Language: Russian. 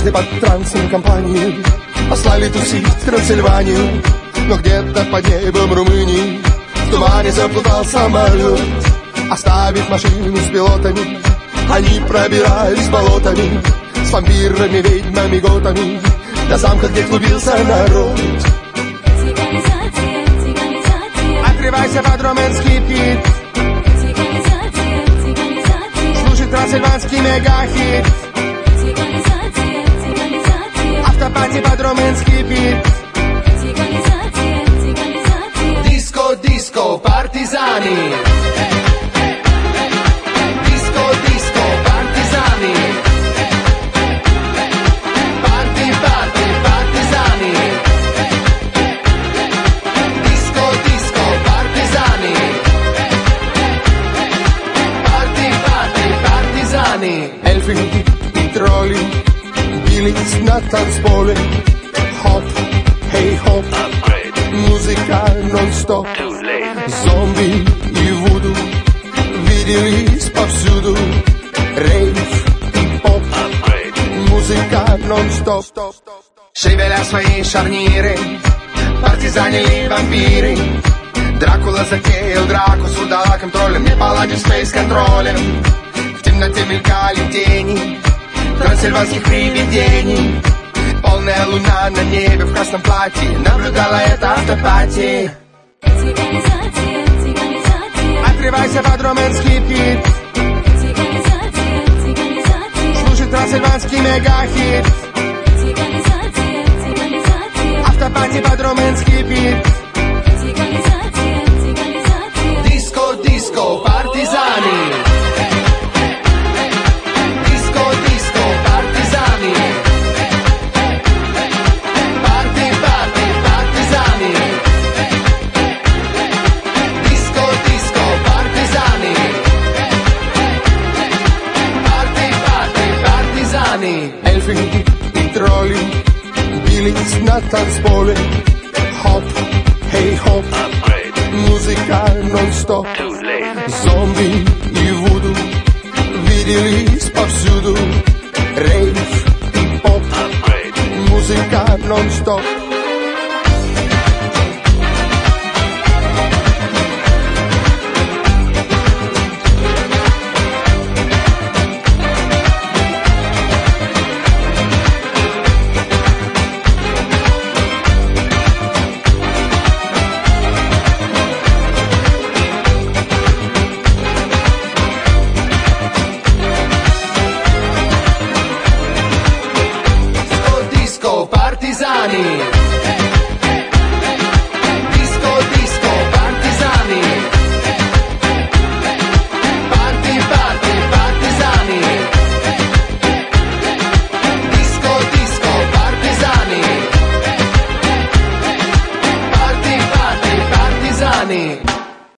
Танцы под трансом компании послали тусить в Трансильванию. Но где-то под небом Румынии в тумане заплутал самолет. Оставив машину с пилотами, они пробирались болотами с вампирами, ведьмами, готами до замка, где клубился народ. Цыганизация, цыганизация. Отрывайся под румынский бит, Цыганизация, цыганизация. слушай трансильванский мегахит. Цыганизация, цыганизация. Автопати под румынский бит. Цыганизация, цыганизация. Диско, диско, партизани. Диско, диско, партизани. Парти, парти, партизани. Диско, диско, партизани. Парти, парти, партизани. Эльфы и тролли бились на танцполе. Хоп, хей, хоп. Музыка нон-стоп. Зомби и вуду виделись повсюду. Рейв и поп. Музыка нон-стоп. Шевеля свои шарниры, партизанили вампиры. Дракула затеял драку с вурдалаком троллем, не поладив с фейс-контролем. В темноте мелькали тени трансильванских привидений. Полная луна на небе в красном платье наблюдала это автопати. Цыганизация, цыганизация. Отрывайся под румынский бит, Цыганизация, цыганизация. слушай трансильванский мегахит. Цыганизация, цыганизация. Автопати под румынский бит. Цыганизация, цыганизация. Диско, диско, партизани. Диско, диско, партизани. Парти, парти, партизани. Диско, диско, партизани. Парти, парти, партизани. Эльфы и тролли бились на танцполе. Хоп, хей, хоп. Музыка нон-стоп. Зомби и вуду виделись повсюду. Рейв и поп. Музыка нон-стоп.